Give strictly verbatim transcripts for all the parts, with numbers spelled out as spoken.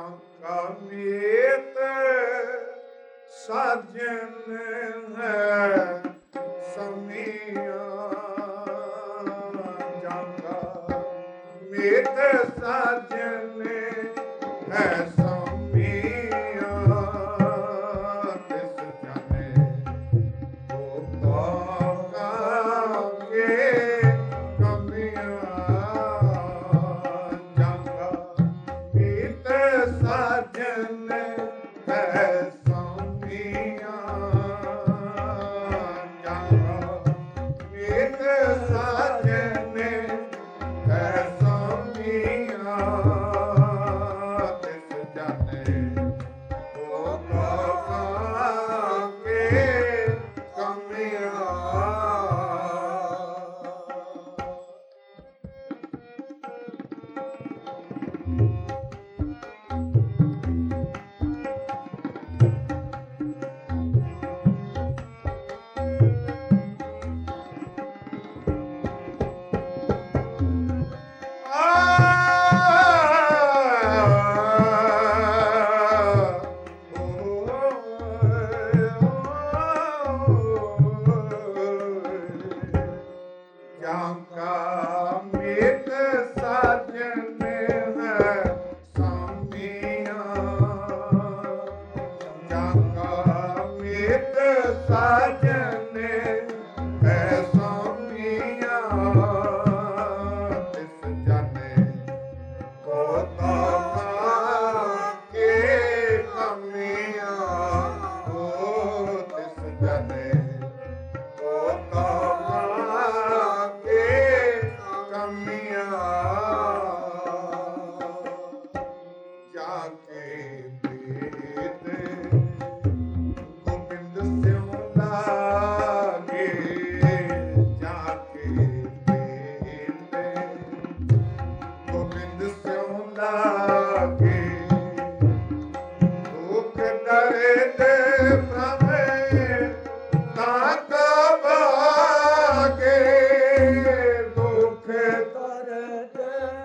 ਜਾਂਕਾ ਮੀਤ ਸਾਜਨ ਹੈ ਸਮੀਆਂ ਜਾਂਕਾ ਮੀਤ ਸਾਜਨ ਹੈ ਸਮੀਆਂ ਤਿਸ ਜਾਣੇ ਉਹ ਪਾਵਾਂਗੇ ਕਮੀਆਂ ਜਾਂਕਾ ਮੀਤ ਸਾਜਨ ਹੈ ਸਮੀਆਂ ਜਾਂਕਾ ਮੀਤ ਸਾਜਨ ਹੈ ਸਮੀਆਂ ਤਿਸ ਜਾਣੇ ਉਹ ਪਾਵਾਂਗੇ ਕਮੀਆਂ ਜਾਂਕਾ ਮੀਤ ਸਾਜਨ ਹੈ ਸਮੀਆਂ ਜਾਂਕਾ ਮੀਤ ਸਾਜਨ ਹੈ ਸਮੀਆਂ ਤਿਸ ਜਾਣੇ ਕੋ ਤਾਵਾਂਗੇ ਕਮੀਆਂ ਹੋ ਤਿਸ ਜਾਣੇ ਕੋ ਤਾਵਾਂਗੇ ਕਮੀਆਂ ਜਾ ਕੇ ਬੇਦ ਗੋਬਿੰਦ ਸਿਉ ਲਾਗੇ ਜਾ ਕੇ ਬੇਦ ਗੋਬਿੰਦ ਸਿਉ ਲਾਗੇ ਦੁਖ ਦਰਦ ਭ੍ਰਮੇ ਤਾਂ ਕਬਾਗੇ ਦੁਖ ਦਰਦ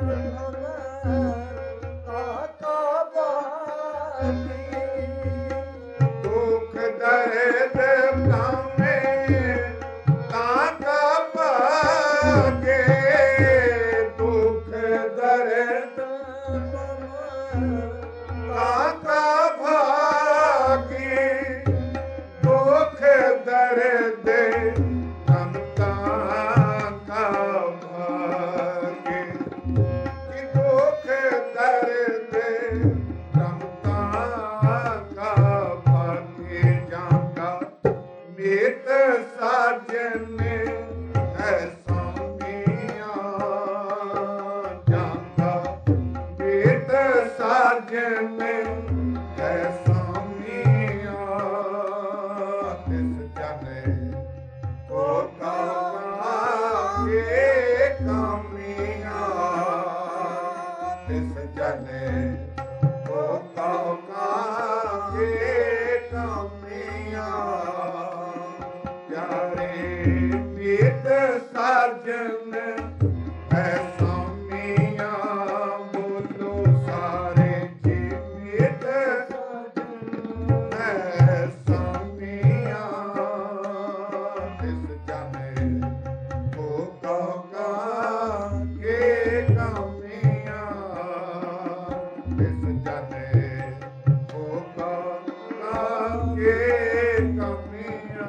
ਕਾਕਾਬਾਦੀ ਦੁਖ ਦਰਦ ਭ੍ਰਮੇ ਤਾਂ ਕਬਾਗੇ ਦੁਖ ਦਰਦ ਤਾਂ ਕਬਾਗੇ ਦੁਖ ਦਰਦ ਸੰਤਾਂ ਕਾ ਭਾਗੇ ਕਿ ਦੁਖ ਦਰਦ ਸੰਤਾਂ ਕਾ ਭਾਗੇ ਜਾਂਕਾ ਮੀਤ ਸਾਜਨ ਹੈ ਸਮੀਆਂ ਜਾਂਕਾ ਮੀਤ ਸਾਜਨ ਹੈ ਸਮੀਆਂ ਤਿਸ ਜਾਣੇ ਕੋ ਤਾਵਾਂਗੇ ਕਮੀਆਂ ਤਿਸ ਜਾਣੇ ਕੋ ਤਾਵਾਂਗੇ ਕਮੀਆਂ ਪਿਆਰੇ ਮੀਤ ਸਾਜਨ ਹੈ ਸਮੀਆਂ ਬੋਲੋ ਸਾਰੇ ਜੀ ਮੀਤ ਹੈ ਸਮੀਆਂ ਤਿਸ ਜਾਣੇ ਕੋ ਤਾਵਾਂਗੇ ਕਮੀਆਂ ਤਿਸ ਜਾਣੇ ਕੋ ਤਾਵਾਂਗੇ ਕਮੀਆਂ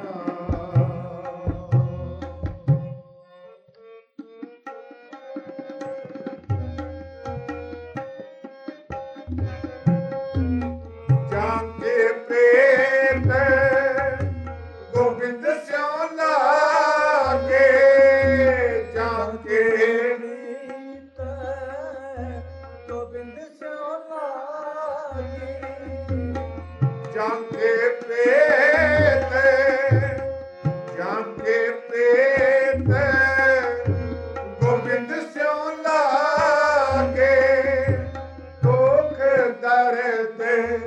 ਜਾਂਕੇ ਪ੍ਰੇਤ ਗੋਬਿੰਦ ਸਿਉ ਲਾਗੇ ਜਾਂਕੇ ਰੀਤ ਗੋਬਿੰਦ ਸਿਉ ਲਾਗੇ ਜਾਂਕੇ ਪ੍ਰੇਤ ਜਾਂਕੇ ਪ੍ਰੇਤ ਗੋਬਿੰਦ ਸਿਉ ਲਾਗੇ ਦੁਖ ਦਰਦ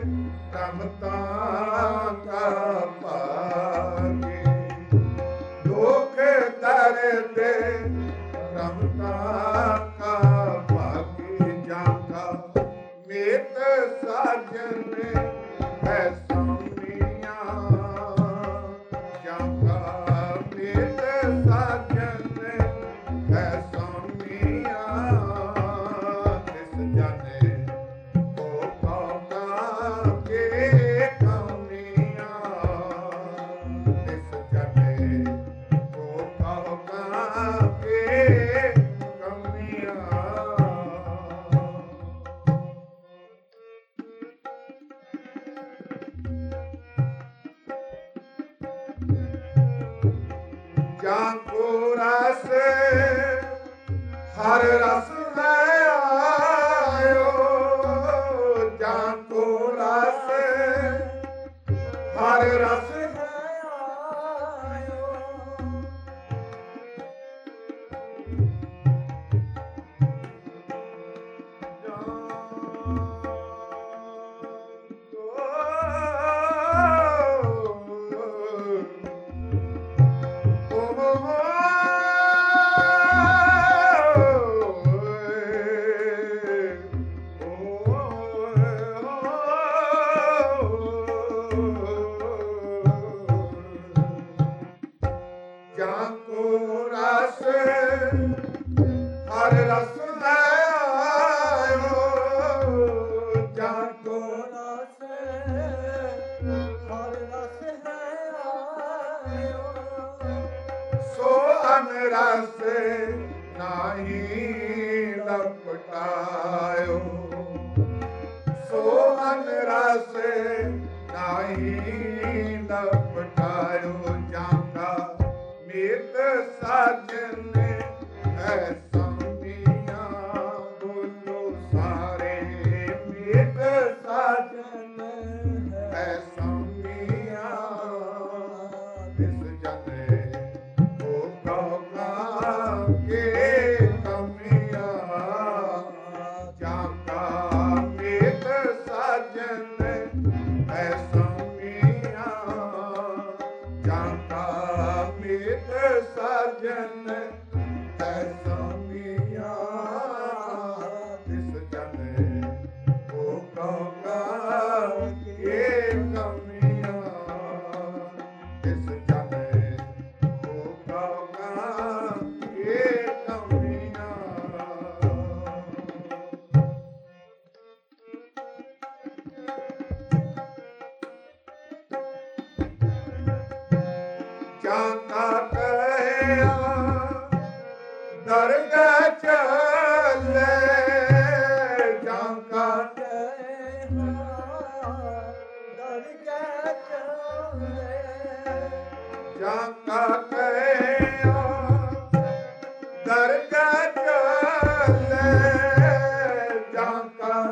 ਰਮਤਾਂ ਕਾ ਭਾਗੇ ਦੁਖ ਦਰਦ ਰਮਤਾਂ ਕਾ ਭਾਗੇ ਜਾਂਕਾ ਮੀਤ ਸਾਜਨ ਹੈ ਸੋਨੀਆਂ ਜਾਂਗਾ ਮੀਤ ਸਾਜਨ ਹੈ ਸੋਨੀਆਂ ਤਿਸ ਜਾਣੇ ਕੋ ਕੌਣਾ ਕੇ ਕਮੀਆਂ ਤਿਸ ਜਾਣੇ ਕੋ ਕੌਣਾ ਕੇ ਕਮੀਆਂ ਜਾਂ ਕੋ ਰਸ ਹਰ ਰਸ ਲੈ ਆਇਓ ਜਾਂ ਕੋ ਰਸ ਹਰ ਰਸ ਜਾਂ ਕੋ ਰਸ ਹਰ ਰਸ ਲੈ ਆਇਓ ਜਾਂ ਕੋ ਰਸ ਹਰ ਰਸ ਹੈ ਆਇਓ ਸੋ ਅਨ ਰਸ ਨਾਹੀ ਲਪਟਾਇਓ ਸੋ ਅਨ ਰਸ ਨਾਹੀ ਲਪਟਾਇਓ ਜਾਂਗਾ ਮੀਤ ਸਾਜਨ ਹੈ ਸੋਨੀਆਂ ਬੋਲੋ ਸਾਰੇ ਮੀਤ ਸਾਜਨ ਹੈ ਸੋਨੀਆਂ ਤਿਸ ਜਾਣੇ ਕੋ ਕੌਣਾ ਕੇ ਕਮੀਆਂ ਜਾਂਗਾ ਮੀਤ ਸਾਜਨ ਹੈ ਸੋਨੀਆਂ ਜਾਂਗਾ ਮੀਤ ਸਾਜਨ ਹੈ ਸੋਨੀਆਂ ਤਿਸ ਜਾਣੇ ਕੋ ਕੌਣਾ ਕੇ ਕਮੀਆਂ ਤਿਸ ਜਾਣੇ ਕੋ ਕੌਣਾ ਕੇ ਕਮੀਆਂ ਜਾਂਗਾ ਕਹਿਆ ਦਰਗਾਹ ਚੱਲੇ ਜਾਂਗਾ ਜਾਂਗਾ ਕਹਿਆ ਦਰਗਾਹ ਚੱਲੇ ਜਾਂਗਾ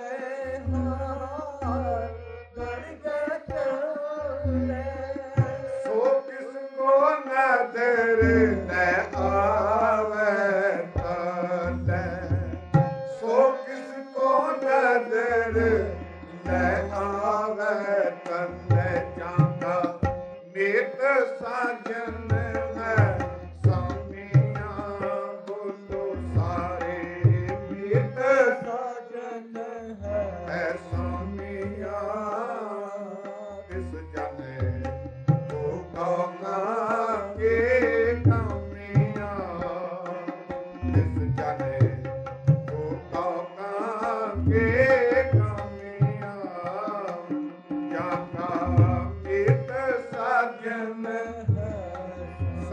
ਸੋ ਕਿਸ ਕੋ ਨਦਰ ਲੈ ਆਵੇ ਤਲੇ ਸੋ ਕਿਸ ਕੋ ਨਦਰ ਲੈ ਆਵੇ ਤਲੇ ਜਾਂਗਾ ਮੀਤ ਸਾਜਨ ਹੈ ਸੋਨੀਆਂ ਬੋਲੋ ਸਾਰੇ ਮੀਤ ਸਾਜਨ ਹੈ ਹੈ ਸੋਨੀਆਂ ਤਿਸ ਜਾਣੇ ਕੋ ਕੌਣਾ ਕੇ ਕਮੀਆਂ ਤਿਸ ਜਾਣੇ ਕੋ ਕੌਣਾ ਕੇ ਕਮੀਆਂ ਜਾਂਗਾ ਮੀਤ ਸਾਜਨ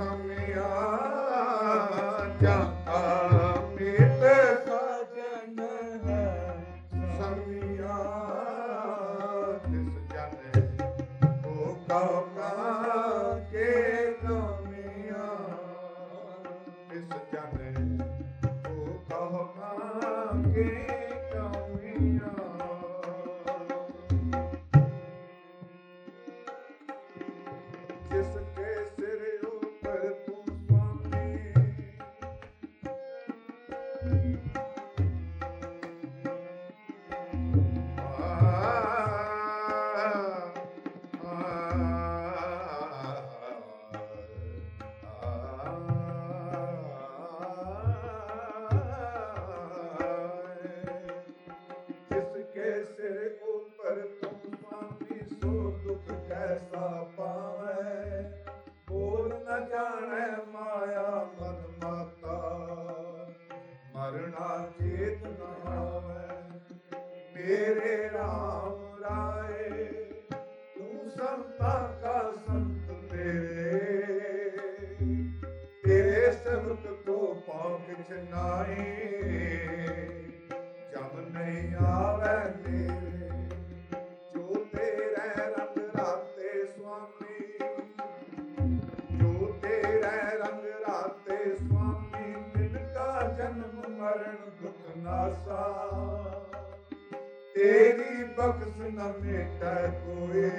ਤੇਰੀ ਬਖਸ਼ ਨ ਮੇਟੈ ਕੋਏ,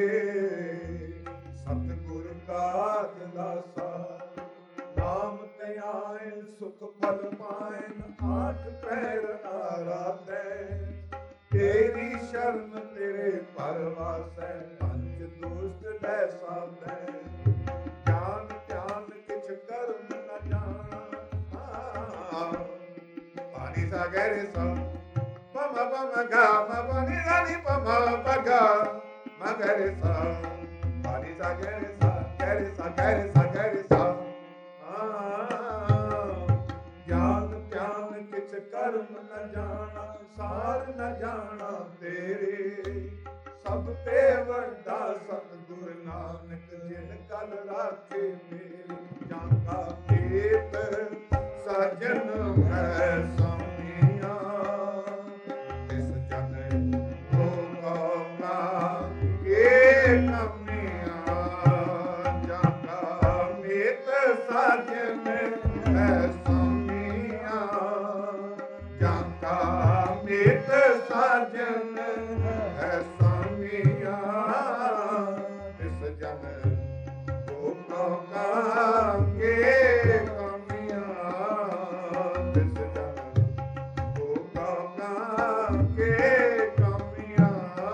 ਸਤਿਗੁਰ ਕਾ ਦਿਲਾਸਾ ਨਾਮ ਤੇ ਆਏ ਸੁਖ ਫਲ ਪਾਇਨ, ਆਠ ਪੈਰ ਆਰਾਧੈ ਤੇਰੀ ਸ਼ਰਨ ਤੇਰੇ ਪਰਵਾਸੈ, ਪੰਜ ਦੁਸ਼ਟ ਲੈ ਸਾਧੈ ਗਿਆਨ ਧਿਆਨ ਕਿਛ ਕਰਮ ਨ ਜਾਣਾ। ਪਾਣੀ ਸਾ ਗਹਿਰੇ ਸਾ ਪਮ ਪਮ ਗਾ ਮ ਪਾਣੀ ਰਾਨੀ ਪਮ ਪਗਾ ਮ ਗਹਿਰੇ ਸਾ, ਪਾਣੀ ਸਾ ਗਹਿਰੇ ਸਾ ਗਹਿਰੇ ਸਾ ਗਹਿਰੇ ਸਾ ਗਹਿਰੇ ਸਾ। ਗਿਆਨ ਧਿਆਨ ਕਿਛ ਕਰਮ ਨ ਜਾਣਾ, ਸਾਰ ਨ ਜਾਣਾ ਤੇਰੇ, ਸਭ ਤੇ ਵੱਡਾ ਸਤਿਗੁਰ ਨਾਨਕ ਜਿਨ ਕਲ ਰਾਖੇ ਮੇਰੀ। ਜਾਂ ਕਾ ਖੇਤ ਸਾਜਨ ਹੈ ਸਾਮੀਆਂ, ਤਿਸ ਜਨ ਭੋਗਾਂ ਕੇ ਕਮੀਆਂ। ਜਾਂ ਕਾ ਮੇਤ ਸਾਜਨ ਹੈ ਸਾਮੀਆਂ, ਜਾਂ ਕਾ ਮੇਤ ਸਾਜਨ ਹੈ ਸਾਮੀਆਂ। ਤਿਸ ਜਨ ਭੋਗਾਂ ਕੇ ਕਮੀਆਂ, ਤਿਸ ਜਨ ਭੋਗਾਂ ਕੇ ਕਮੀਆਂ।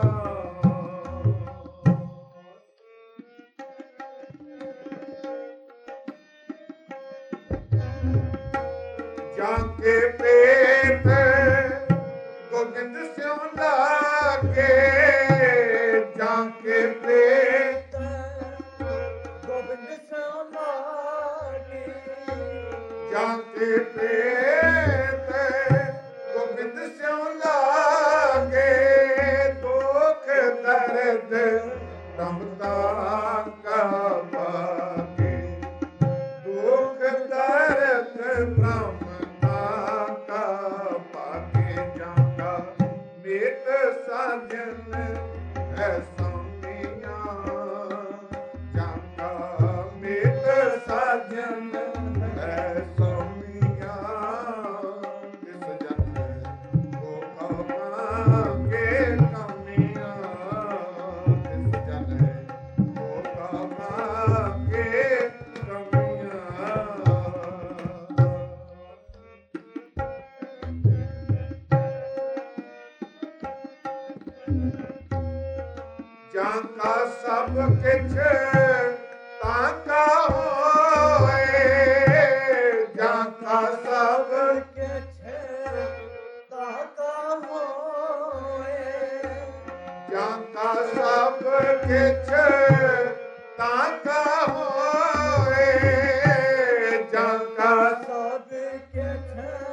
ਜਾਂ ਕੇ ਪੇਟ ਗੋਬਿੰਦ ਸਿਉ ਲਾਗੇ, ਜਾਂ ਕੇ ਪੇਟ ਗੋਬਿੰਦ ਸਿਉ ਲਾਗੇ, ਜਾਂ ਕੇ ਪੇਟ ਗੋਬਿੰਦ ਸਿਉ ਲਾਗੇ। ਦੁਖ ਦਰਦ ਰਮਤਾ ਕਾ ਪਾਗੇ, ਦੁਖ ਦਰਦ ਰਮਤਾ ਕਾ ਪਾਗੇ। ਜਾਂ ਕਾ ਮੇਤ ਸਾਜਨ ਹੈ ਸਾਮੀਆਂ, ਜਾਂ ਕਾ ਮੇਤ ਸਾਜਨ ਹੈ ਸਾਮੀਆਂ। ਤਿਸ ਜਨ ਭੋਗਾਂ ਕੇ ਕਮੀਆਂ, ਤਿਸ ਜਨ ਭੋਗਾਂ ਕੇ ਕਮੀਆਂ। ਜਾਂ ਕਾ ਸਭ ਕਿਛ ਤਾਂ ਕਾ ਹੋਏ, ਜਾਂ ਕਾ ਸਭ ਕਿਛ ਤਾਕਾ ਹੋਏ, ਜਾਂ ਕਾ ਸਭ ਕਿਛ ਤਾਂ ਕਾ ਹੋਏ। ਜਾਂ ਕਾ ਸਭ ਕਿਛ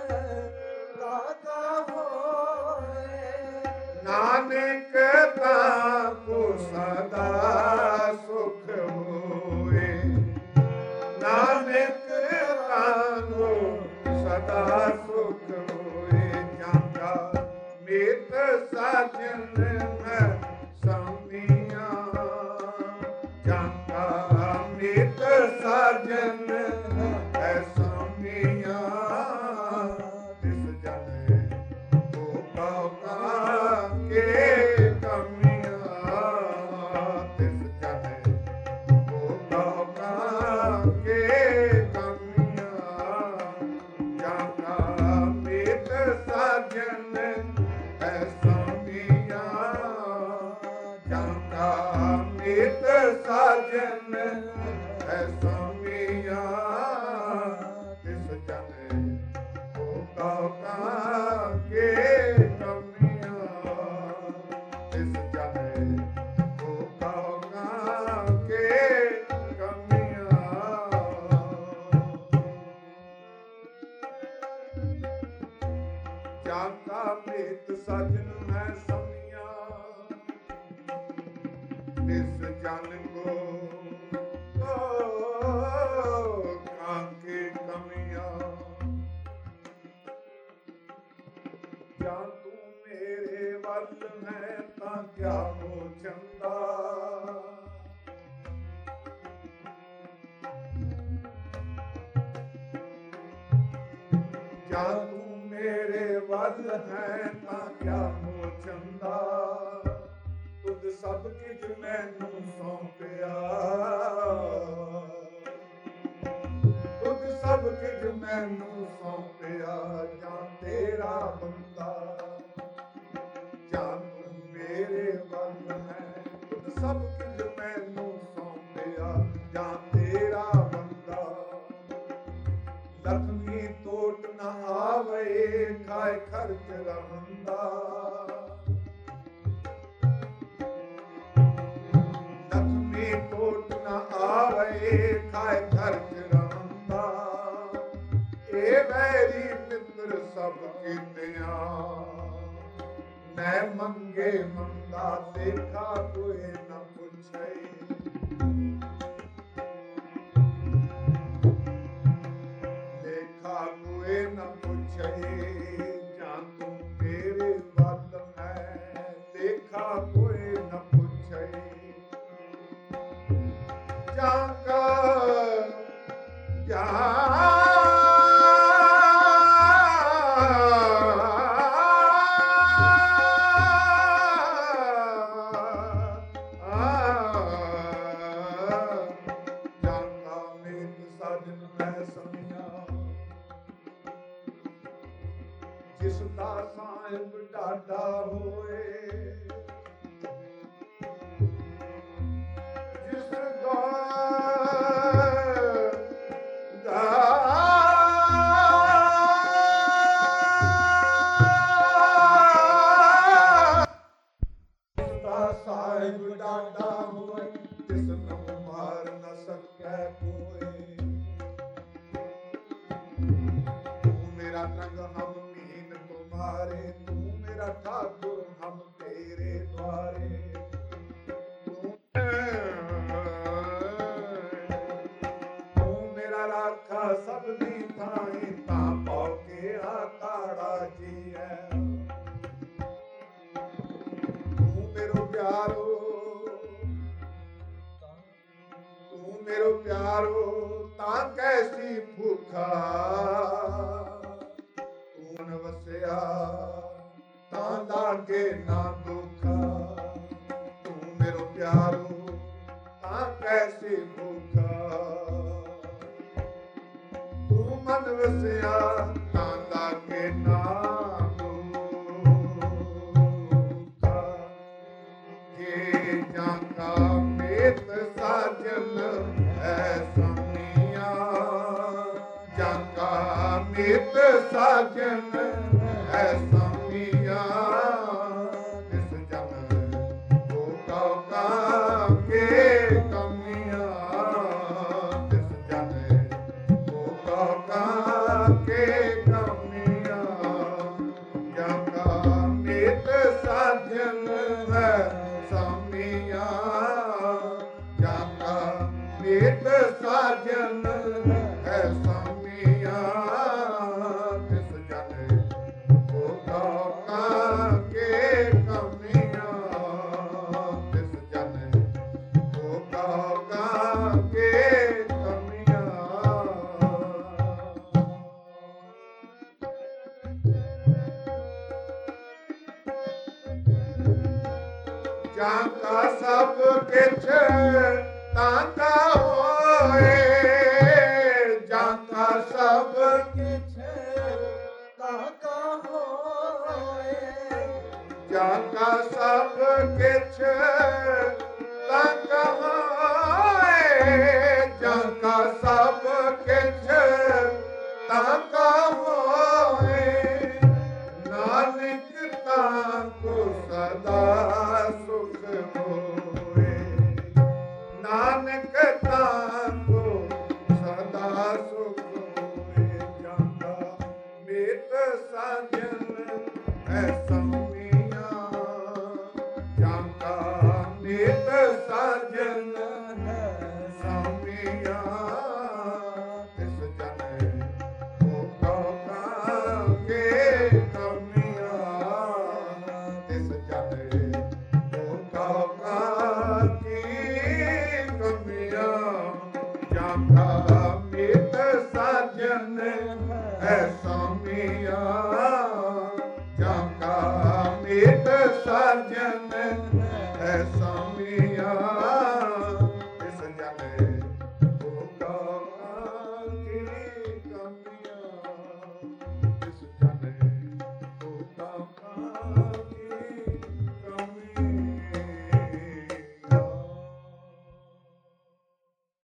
ਤਾਕਾ ਹੋਏ। ਨਾਨਕ ਤਾਂ ਕੋ ਸਦਾ ਸੁਖ ਹੋਏ, ਨਾਨਕ ਤਾਂ ਕੋ ਸਦਾ ਸੁਖ ਹੋਏ। ਜਾਂ ਕਾ ਮੇਤ ਸਾਜਨ ਹੈ ਸਾਮੀਆਂ, ਜਾਂ ਕਾ ਮੇਤ ਸਾਜਨ ਹੈ ਸਾਮੀਆਂ। ਤਿਸ ਜਨ ਭੋਗਾਂ ਕੇ ਕਮੀਆਂ, ਤਿਸ ਜਨ ਭੋਗਾਂ ਕੇ ਕਮੀਆਂ। ਜਾਂ ਕਾ ਮੇਤ ਸਾਜਨ ਹੈ ਸਾਮੀਆਂ, ਜਾਂ ਕਾ ਮੇਤ ਸਾਜਨ ਹੈ ਸਾਮੀਆਂ। ਤਿਸ ਜਨ ਭੋਗਾਂ ਕੇ ਕਮੀਆਂ, ਤਿਸ ਜਨ ਭੋਗਾਂ ਕੇ ਕਮੀਆਂ। ਜਾਂ ਕਾ ਮੇਤ ਸਾਜਨ ਹੈ ਸਾਮੀਆਂ, ਤਿਸ ਜਨ ਕੋ ਕਾਂਕੇ ਕਮੀਆਂ। ਜਾਂ ਤੂੰ ਮੇਰੇ ਵੱਲ ਹੈ ਤਾਂ ਕਿਆ ਹੋ ਚੰਦਾ, ਜਾਂ ਤੂੰ ਮੇਰੇ ਵੱਲ ਹੈ ਤਾਂ ਕਿਆ ਹੋ ਚੰਦਾ। ਸਭ ਕੁਝ ਮੈਨੂੰ ਸੌਂਪਿਆ, ਤੁਧ ਸਭ ਕੁਝ ਮੈਨੂੰ ਸੌਂਪਿਆ, ਜਾਂ ਤੇਰਾ ਬੰਦਾ ਜਾਂ ਤੂੰ ਮੇਰੇ ਵੱਲ ਹੈ। ਤੁਧ ਸਭ ਕੁਝ ਮੈਨੂੰ ਸੌਂਪਿਆ, ਜਾਂ ਤੇਰਾ ਬੰਦਾ। ਲਖਮੀ ਟੋਟ ਨਾ ਆਵੇ, ਖਾਏ ਖਰਚ ਰਹੰਦਾ। ਲਖਮੀ ਟੋਟ ਨਾ ਆਵੇ, ਖਾਏ ਖਰਚ ਰਹੰਦਾ। ਇਹ ਵੈਰੀ ਮਿੱਤਰ ਸਭ ਕੀਤਿਆਂ, ਮੈਂ ਮੰਗੇ ਮੰਦਾ ਦੇਖਾ ਕੋਈ ਨਾ ਪੁੱਛੇ। ਦੇਖਾ ਕੋਈ ਨਾ ਪੁੱਛੇ, ਜਾਂ ਤੂੰ ਮੇਰੇ ਵੱਲ ਹੈ। ਦੇਖਾ ਕੋਈ ਨਾ ਪੁੱਛੇ, ਜਾਂ ਕਾ ਜਾਂ ਜਿਸ ਦਾ ਸਾਹਿਬ ਡਾਢਾ ਹੋਏ, ਜਿਸ ਦਾ ਸਾਹਿਬ ਡਾਢਾ ਹੋਏ, ਜਿਸ ਨੂੰ ਮਾਰ ਨਾ ਸਕੈ ਕੋਈ। ਤੂੰ ਮੇਰਾ ਰੰਗ ਹਮ तुम्हारे, तू मेरा ठाकुर हम तेरे द्वारे। तू मेरा राखा सब दी थाई, ता पाओ के आकाड़ा जी है। तू मेरो प्यारो, तू मेरो प्यारो, ता कैसी भूखा। ਵਸਿਆ ਤਾਂ ਲਾਗੇ ਨਾ ਦੁੱਖਾ। ਤੂੰ ਮੇਰੋ ਪਿਆਰੋ ਤਾਂ ਕੈਸੇ ਭੁੱਖਾ। ਤੂੰ ਮਨ ਵਸਿਆ ਤਾਂ ਲਾਗੇ ਨਾ ਦੁੱਖਾ। ਜੇ ਜਾਂ ਕਾ ਮੇਤ ਸਾਜਨ ਹੈ ਸੰਮੀਆਂ, ਜਾਂ ਕਾ ਮੇਤ ਸਾਜਨ ਹੈ ਸੰਮੀਆਂ। ਇਸ ਜਨ ਕੋ ਕਉ ਕਾ ਕੇ ਕਮੀਆਂ। ਇਸ ਜਨ ਕੋ ਕਉ ਕਾ ਕੇ ਕਮੀਆਂ। ਜਾਂ ਕਾ ਮੇਤ ਸਾਜਨ ਹੈ ਸੰਮੀਆਂ, ਜਾਂ ਕਾ ਮੇਤ ਸਾਜਨ ਹੈ ਸੰਮੀਆਂ। ਜਾਂ ਕਾ ਸਭ ਕਿਛ ਤਾਂ ਕਾ ਹੋਏ। ਜਾਂ ਕਾ ਸਭ ਕਿਛ ਤਾਂ ਕਾ ਹੋਏ। ਜਾਂ ਕਾ ਸਭ ਕਿਛ ਤਾਂ ਕਾ ਹੋਏ। ਜਾਂ ਕਾ ਸਭ ਕਿਛ ਤਾਂ ਕਾ ਹੋਏ। ਨਾਨਕ ਤਾਂ ਕੋ ਸਦਾ ਸੁਖ ਹੋਏ। ਨਾਨਕ ਤਾਂ ਕੋ ਸਦਾ ਸੁਖ ਹੋਏ। ਜਾਂ ਕਾ ਮੇਤ ਸਾਜਨ ਹੈ ਸੰਮੀਆਂ। ਜਾਂ ਕਾ ਮੇਤ ਸਾਜਨ ਹੈ ਸੰਮੀਆਂ। ਇਸ ਜਨ ਕੋ ਕਉ ਕਾ ਕੇ ਕਮੀਆਂ। ਇਸ ਜਨ ਕੋ ਕਉ ਕਾ ਕੀ ਕਮੀਆਂ। ਜਾਂ ਕਾ ਮੇਤ ਸਾਜਨ ਹੈ ਸੰਮੀਆਂ।